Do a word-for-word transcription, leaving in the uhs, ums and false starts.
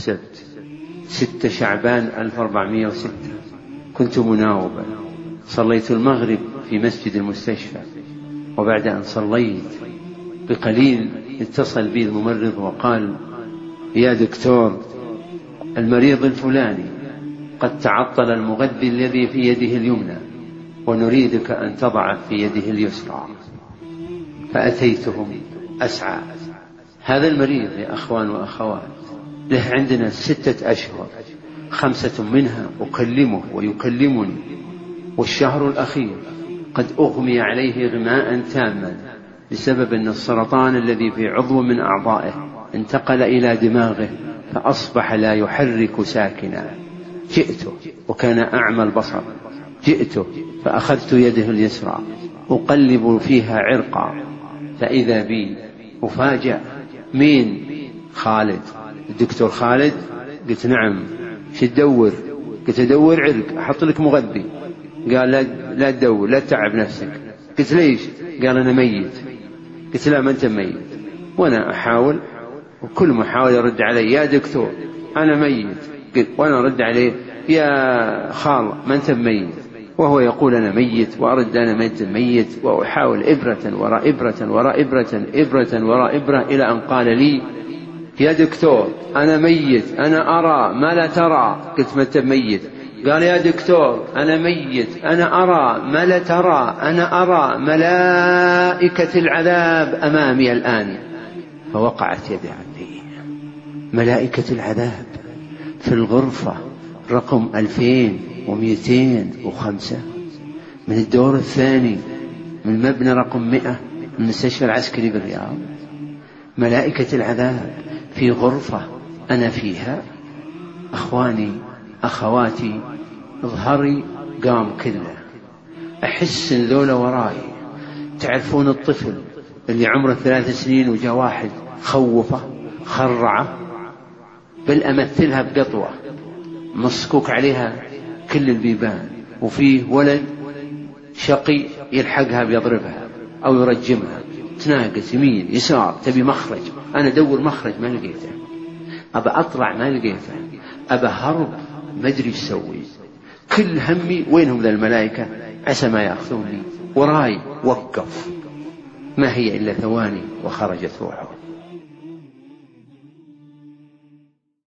السبت ستة شعبان ألف وأربعمائة وستة، كنت مناوبا، صليت المغرب في مسجد المستشفى، وبعد أن صليت بقليل اتصل بي الممرض وقال: يا دكتور، المريض الفلاني قد تعطل المغذي الذي في يده اليمنى ونريدك أن تضع في يده اليسرى. فأتيتهم أسعى. هذا المريض يا أخوان وأخوات له عندنا ستة أشهر، خمسة منها أكلمه ويكلمني، والشهر الأخير قد أغمي عليه غماء تاما بسبب أن السرطان الذي في عضو من أعضائه انتقل إلى دماغه فأصبح لا يحرك ساكنا. جئته وكان أعمى البصر، جئته فأخذت يده اليسرى أقلب فيها عرقا، فإذا بي أفاجأ: مين؟ خالد، الدكتور خالد؟ قلت: نعم. شو تدور؟ قلت: أدور عرق أحط لك مغذي. قال: لا, لا تدور، لا تتعب نفسك. قلت: ليش؟ قال: أنا ميت. قلت: لا، ما أنت ميت. وأنا أحاول، وكل ما أحاول يرد علي: يا دكتور أنا ميت. قلت وأنا أرد عليه: يا خال ما أنت ميت. وهو يقول أنا ميت، وأرد أنا ميت ميت، وأحاول إبرة وراء إبرة وراء إبرة إبرة وراء إبرة، إلى أن قال لي: يا دكتور أنا ميت، أنا أرى ما لا ترى. قلت: ما أنت ميت. قال: يا دكتور أنا ميت، أنا أرى ما لا ترى، أنا أرى ملائكة العذاب أمامي الآن. فوقعت يدي عندي. ملائكة العذاب في الغرفة رقم ألفين ومئتين وخمسة من الدور الثاني من مبنى رقم مئة من المستشفى العسكري بالرياض. ملائكة العذاب في غرفة أنا فيها. أخواني أخواتي، ظهري قام كله، أحس إن ذولا وراي. تعرفون الطفل اللي عمره ثلاث سنين وجاء واحد خوفه خرعه، بل أمثلها بقطوة مصكوك عليها كل البيبان، وفيه ولد شقي يلحقها بيضربها أو يرجمها، تناقص يمين يسار، تبي مخرج. أنا أدور مخرج ما لقيته، أبى أطلع ما لقيته، أبى هرب ما أدري إيش سوي. كل همي وينهم ذا الملائكة عسى ما يأخذوني. وراي وقف، ما هي إلا ثواني وخرجت روحه.